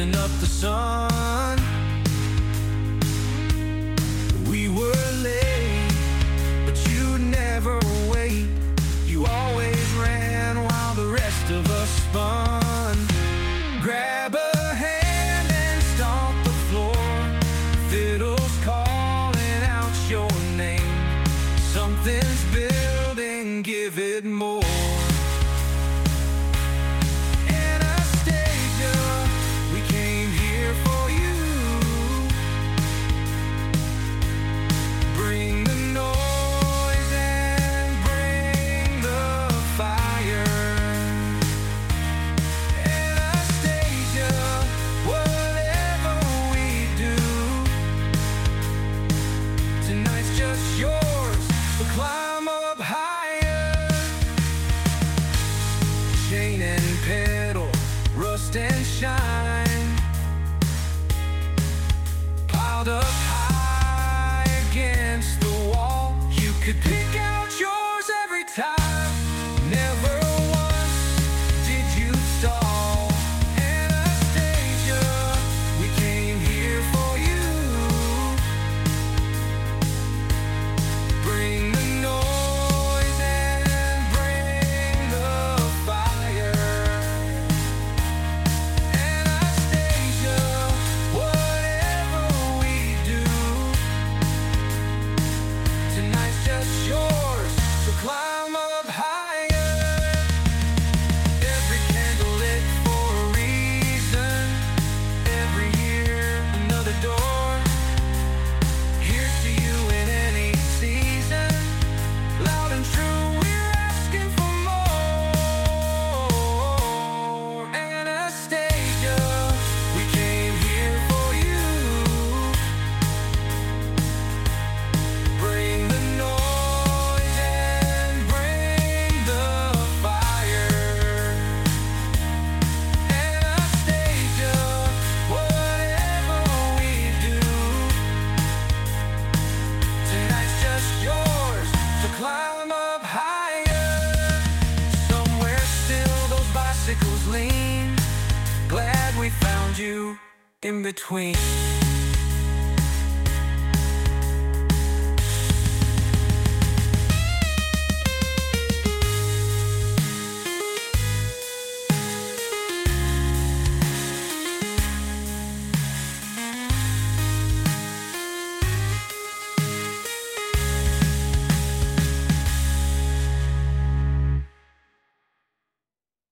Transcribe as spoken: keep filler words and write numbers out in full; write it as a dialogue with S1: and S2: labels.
S1: holding up the sun. We were late, but you never wait. You always ran while the rest of us spun. Grab a hand and stomp the floor. Fiddles calling out your name. Something's building, give it more. Climb up higher. Chain and pedal, rust and shine, piled up high against the wall. You could pick out yours every time. Never once did you stall. Anastasia, we came here for you. Bring climb up higher. Every candle lit for a reason. Every year another door. Here's to you in any season. Loud and true, we're asking for more. Anastasia, we came here for you. Bring the noise. Climb up higher. Somewhere still those bicycles lean. Glad we found you in between.